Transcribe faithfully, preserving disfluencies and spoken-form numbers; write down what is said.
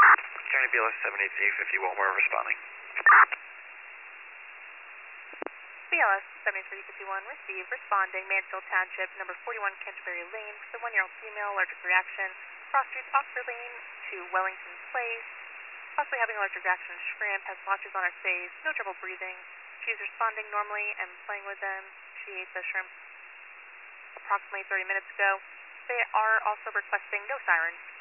Journey B L S seven eight three five one, we're responding. B L S seven eight three five one, receive, responding, Mansfield Township, number forty-one Canterbury Lane, for the one-year-old female, allergic reaction, cross streets Oxford Lane to Wellington Place, possibly having allergic reaction to shrimp, has blotches on her face, no trouble breathing. She's responding normally and playing with them. She ate the shrimp approximately thirty minutes ago. They are also requesting no sirens.